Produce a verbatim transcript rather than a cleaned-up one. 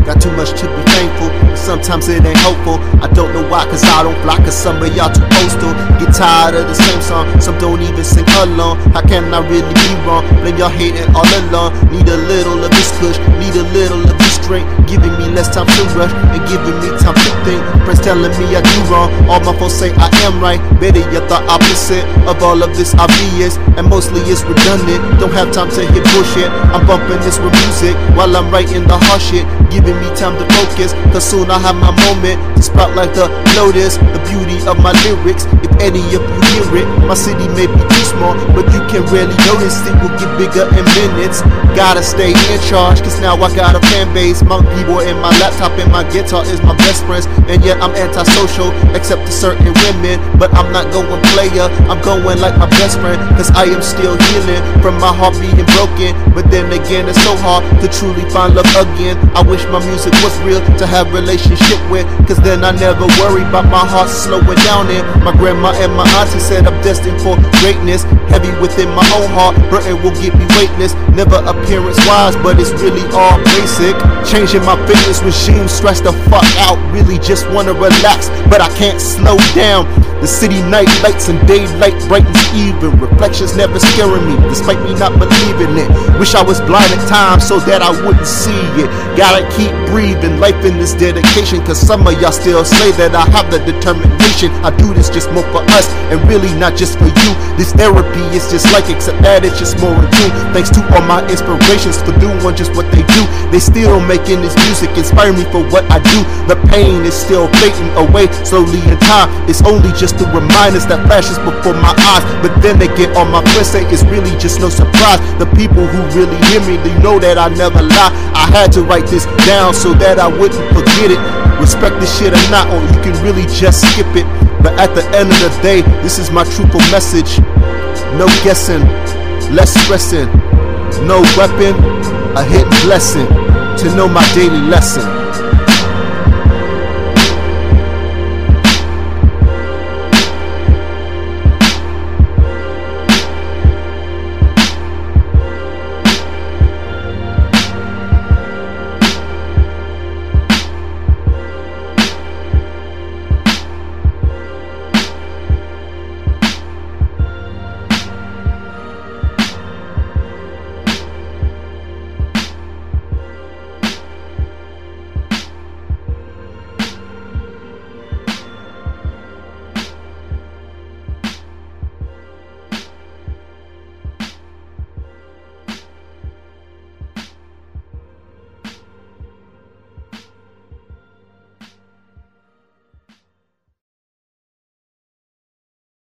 Got too much to be thankful, but sometimes it ain't hopeful. I don't know why, cause I don't fly, cause some of y'all too postal. Get tired of the same song, some don't even sing along. How can I really be wrong? Blame y'all hating all along. Need a little of this kush, need a little of this drink, giving me less time to rush and giving me time to think. Friends telling me I do wrong, all my folks say I am right. Better yet the opposite of all of this obvious, and mostly it's redundant. Don't have time to hit bullshit. I'm bumping this with music while I'm writing the hard shit, giving me time to focus, cause soon I'll have my moment to sprout like the lotus. The beauty of my lyrics, if any of you hear it, my city may be too small, but you can rarely notice it will get bigger in minutes. Gotta stay in charge, cause now I got a fan base. My keyboard and my laptop and my guitar is my best friends, and yet I'm antisocial, except to certain women. But I'm not going player, I'm going like my best friend, cause I am still healing from my heart being broken. But then again, it's so hard to truly find love again. I wish my music was real to have relationship with, cause then I never worry about my heart slowing down in. My grandma and my auntie said I'm destined for greatness, heavy within my own heart, burden will get me weightless. Never appearance wise, but it's really all basic. Changing my fitness regime, stress the fuck out, really just wanna relax, but I can't slow down. The city night lights and daylight brightens even. Reflections never scaring me, despite me not believing it. Wish I was blind at times so that I wouldn't see it. Gotta keep breathing, life in this dedication, cause some of y'all still say that I have the determination. I do this just more for us, and really not just for you. This therapy is just like, except that it's just more in tune. Thanks to all my inspirations for doing just what they do. They still making this music inspire me for what I do. The pain is still fading away slowly in time. It's only just the reminders that flashes before my eyes. But then again, all my friends say it's really just no surprise. The people who really hear me, they know that I never lie. I had to write this down so that I wouldn't forget it. Respect this shit or not, or you can really just skip it. But at the end of the day, this is my truthful message. No guessing, less stressing. No weapon, a hidden blessing to know my daily lesson.